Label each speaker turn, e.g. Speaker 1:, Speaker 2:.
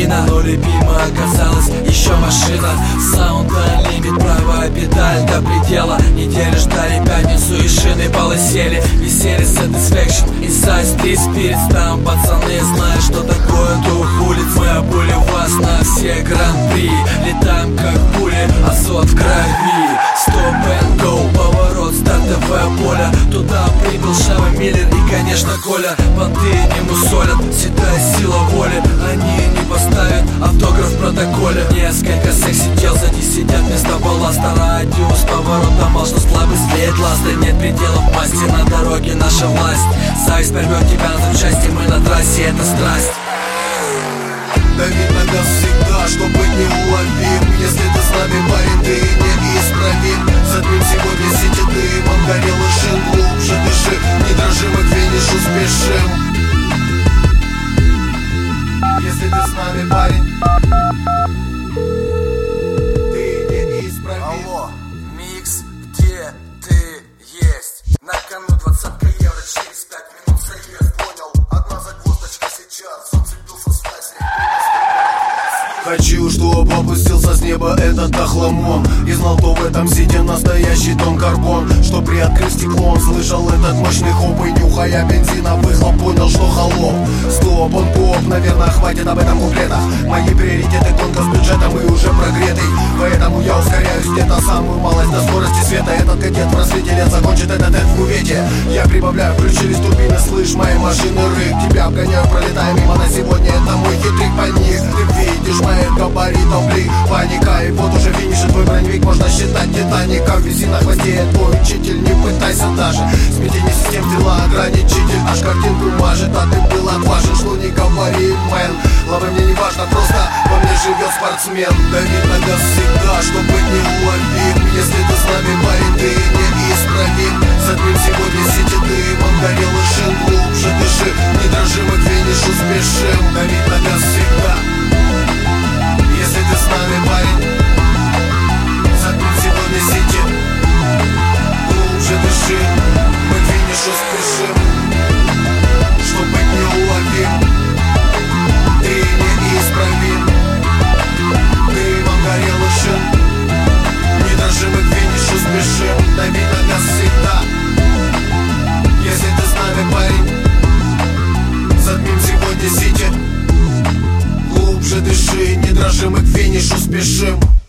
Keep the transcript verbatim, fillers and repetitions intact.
Speaker 1: махина, но любима оказалась еще машина. Саунд лимит, правая педаль до предела. Недели ждали пятницу и шины полосели. Веселье, satisfaction, inside street spirits. Там пацаны знают, что такое дух улиц. Мы обули вас на все гран-при. Летаем как пули, азот в крови. Stop and go, поворот, стартовое поле. Туда прибыл Шава Миллер и, конечно, Коля. Понты не мусолят, седая сила воли. Они не поставят автограф в протоколе. Несколько секси-дел сзади сидят вместо балласта. Радиус поворота мал, что слабый след ласта. Нет пределов масти, на дороге наша власть. Зависть порвет тебя на запчасти, мы на трассе, это страсть.
Speaker 2: Давить на газ всегда, чтобы не уловим. Если ты с нами, парень, ты неисправим. Затмим сегодня сети дымом, горелый шин. Глубже дыши, не дрожи, мы к финишу спешим. Если ты с нами, парень, ты неисправим.
Speaker 1: Алло, микс, где ты есть? На кону двадцатка евро, через пять минут заезд. Понял, одна загвоздочка сейчас, зацепился в связи.
Speaker 2: Хочу, чтоб опустился с неба этот охламон и знал, кто в этом сидит настоящий тон карбон. Что приоткрыв стекло, он слышал этот мощный хоп. И нюхая бензиновый хлоп, понял, что холоп. Стоп, он поп, наверное, хватит об этом куплета. Мои приоритеты тонко с бюджетом и уже прогретый. Поэтому я ускоряюсь где-то самую малость до скорости света. Этот кадет в рассвете лет закончит этот эд в кувете. Я прибавляю, включились турбины, слышь, мои машины рык. Тебя обгоняю, пролетая мимо, на сегодня это мой хитрик по них. Ты видишь моих габаритов, блик, паника. И вот уже финишит твой броневик, можно считать Титаником. Виси на хвосте, твой учитель, не пытайся даже. Смятение систем, дела, ограничитель, аж картинку мажет. А ты был отважен, что не говори, мэн. Лавы мне не важно, просто во мне живет спортсмен. Давить на газ всегда, чтобы не уловим. Если ты с нами, парень, ты неисправим. Затмим сегодня сети дымом, горелый шин. Глубже дыши, не дрожи, мы к финишу спешим. Давить на газ всегда. Если ты с нами, парень, затмим сегодня сети. Глубже дыши, мы к финишу спешим. Чтоб быть неуловим, ты неисправим. Дымом горелый шин, не дрожи, мы к финишу спешим. Дави на газ всегда. Если ты с нами, парень, затмим сегодня сети. Глубже дыши, не дрожи, мы к финишу спешим.